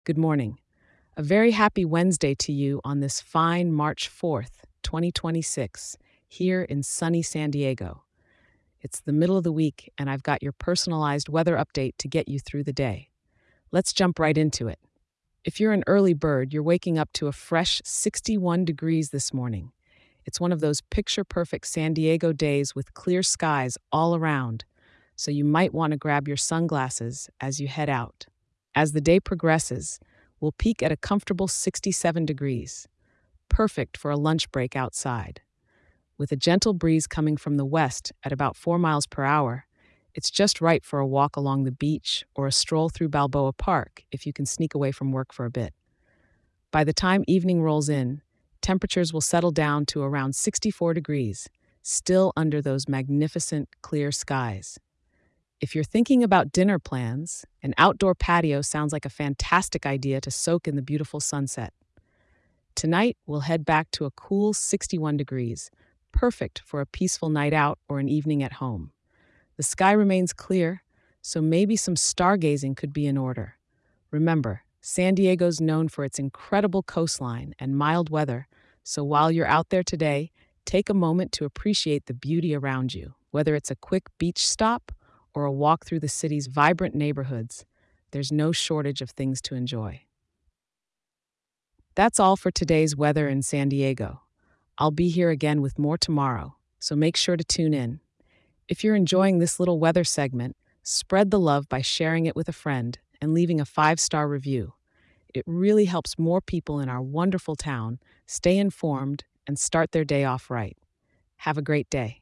Good morning. A very happy Wednesday to you on this fine March 4th, 2026, here in sunny San Diego. It's the middle of the week, and I've got your personalized weather update to get you through the day. Let's jump right into it. If you're an early bird, you're waking up to a fresh 61 degrees this morning. It's one of those picture perfect San Diego days with clear skies all around, so you might want to grab your sunglasses as you head out. As the day progresses, we'll peak at a comfortable 67 degrees, perfect for a lunch break outside. With a gentle breeze coming from the west at about 4 miles per hour, it's just right for a walk along the beach or a stroll through Balboa Park if you can sneak away from work for a bit. By the time evening rolls in, temperatures will settle down to around 64 degrees, still under those magnificent clear skies. If you're thinking about dinner plans, an outdoor patio sounds like a fantastic idea to soak in the beautiful sunset. Tonight, we'll head back to a cool 61 degrees, perfect for a peaceful night out or an evening at home. The sky remains clear, so maybe some stargazing could be in order. Remember, San Diego's known for its incredible coastline and mild weather, so while you're out there today, take a moment to appreciate the beauty around you. Whether it's a quick beach stop or a walk through the city's vibrant neighborhoods, there's no shortage of things to enjoy. That's all for today's weather in San Diego. I'll be here again with more tomorrow, so make sure to tune in. If you're enjoying this little weather segment, spread the love by sharing it with a friend and leaving a 5-star review. It really helps more people in our wonderful town stay informed and start their day off right. Have a great day.